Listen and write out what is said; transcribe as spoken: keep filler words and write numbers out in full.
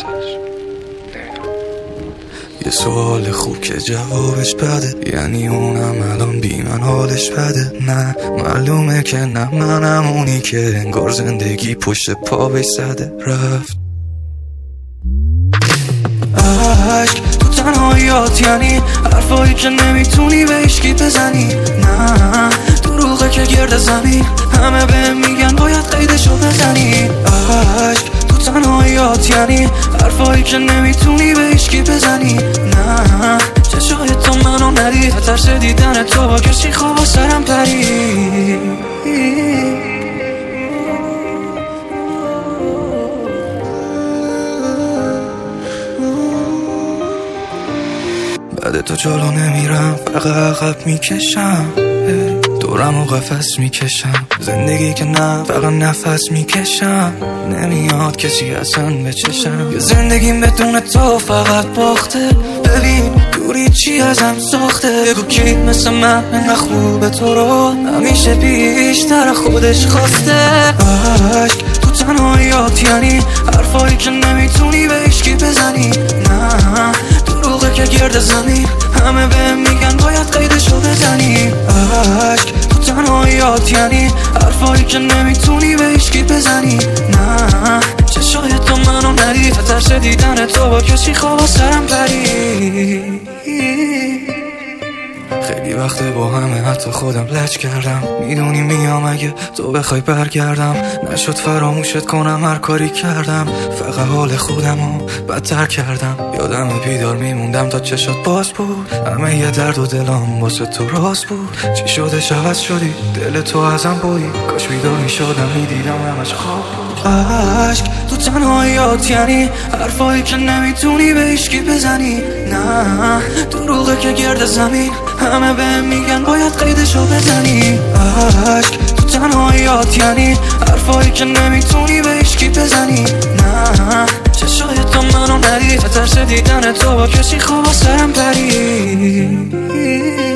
یه سوال خوب که جوابش بده، یعنی اونم الان بی من حالش بده. نه معلومه که نه منم اونی که انگار زندگی پشت پا بهش زده رفت. عشق تو تنهاییات یعنی حرفایی که نمیتونی به هیچکی بزنی. نه دروغه که گرد زمین همه بهم میگن باید قیدشو بزنی. عشق تو تنهاییات یعنی حرفایی که نمیتونی به هیچکی بزنی. نه چشای تو منو ندید، ترس دیدن تو با کسی خواب سرم پرید. بعد تو جلو نمیرم، فقط عقب میکشم، دورم و قفس میکشم. زندگی که نه فقط نفس میکشم، نمیاد کسی اصلا به چشم. یه زندگیم بدون تو فقط باخته، ببین دوری چی ازم ساخته. بگو کی مثل من انقدر خوبه تو رو همیشه بیشتر خودش خواسته. عشق تو تنهاییات یعنی حرفایی که نمیتونی به هیچکی بزنی. نه دروغه که گرد زمین همه بهم میگن باید قیدشو بزنی. عشق تو تنهاییات یعنی حرفایی که نمیتونی به هیچکی بزنی. نه چشای تو منو ندید، ترس دیدن تو با کسی خواب سرم پرید. خیلی وقته با همه حتی خودم لج کردم، میدونی میام اگه تو بخوای برگردم. نشد فراموشت کنم هر کاری کردم، فقط حال خودمو بدتر کردم. یادم بیدار میموندم تا چشات باز بود، همه یه درد و دلم واسه تو راست بود. چی شده عوض شدی دل تو ازم بودی، کاش بیدار میشدم میدیدم همش خواب بود. عشق تو تنهاییات یعنی حرفایی که نمیتونی به هیچکی بزنی. نه دروغه که گرد زمین همه بهم میگن باید قیدشو بزنی. عشق تو تنهاییات یعنی حرفایی که نمیتونی به هیچکی بزنی. نه چشای تو منو ندید، ترس دیدن تو با کسی خواب سرم پرید.